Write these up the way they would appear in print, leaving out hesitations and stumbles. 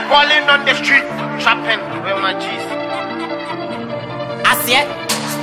balling on the street, trapping with my G's. I see it.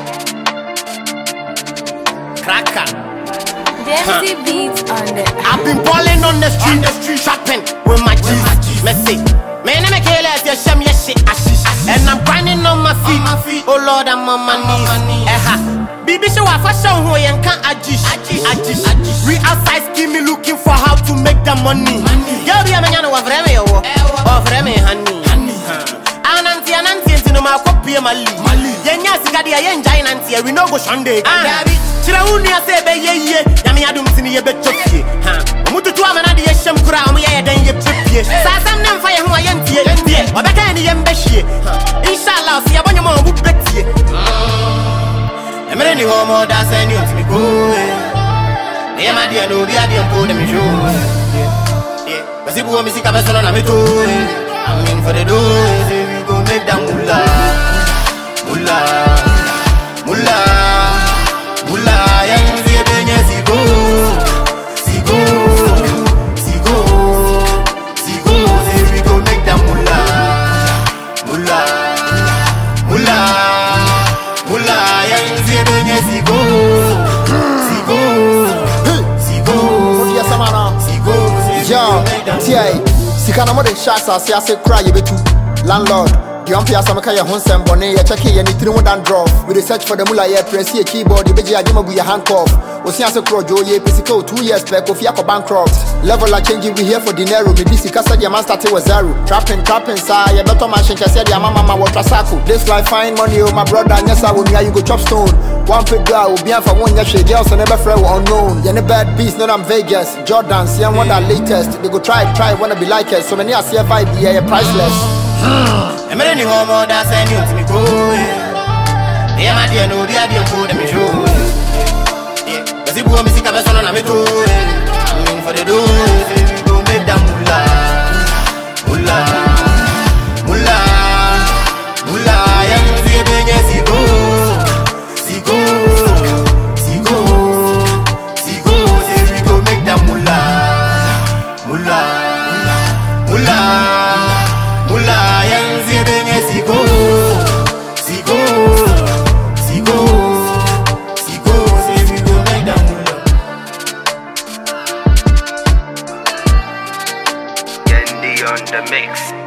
Cracker. Dempsey beats on the. I've been balling on the street, trapping with my G's. Messy. Man, I'm a killer, you show me a shit. And I'm grinding on my feet. Oh Lord, I'm on my knees. Bibi show a fashion who you can't adjust. We outside scheme looking for how to make the money. Girl, be a man of Remy of Remy, honey. Ananti, no ma copy Mali. Yenya Sigadia, Yen Nancy, we know go Sunday. Chirauni say be ye, Yami Adum Sini Betty. Mutu to Amana, the Shem Crown, yeah, then you prepare. Sasam Nam Fire, who I am here, or back any embassy. Inshallah, see a bunny more who bet ye. I'm ready home, that's a news to go. Yeah, my dear, no, the idea of them show. Yeah, but if you want me to see a person on a metal, I'm in for the doors, we go make them mula. Yang zebenya sigo, we go make them mula. Yang zebenya sigo. Yo, T.I. Sikana more than shots, I say cry, you betu. Landlord, the umpire Samakaya Honsem Bonnet, a checky and it through one draw. We research for the Mula, press a keyboard, the Beja Jima with a handcuff. Osiasa Crojo, physical 2 years back of Yako bankrupt. Level are changing, we here for dinero. Midisi Casa, your man started was zero. Trapping, sire, better machine, I said, your mama, Watrasaku. This life, fine money, oh, my brother, and yes, I will you go chop stone. One pig guy will be for 1 year, girls, and never friend unknown. You're a bad beast, not I'm Vegas. Jordan, see, I'm one that latest. They go try, wanna be like it. So many are CFI, yeah, priceless. I'm ready home, that's a news to me go. Yeah, my dear, no, the idea of them show. Yeah, but if you want me to see a person on a metal, I'm in for the doors, we go make them mula. Yang zebenya sigo, we go make them mula. Yang zebenya sigo, we go make them mula. Yendi on the mix.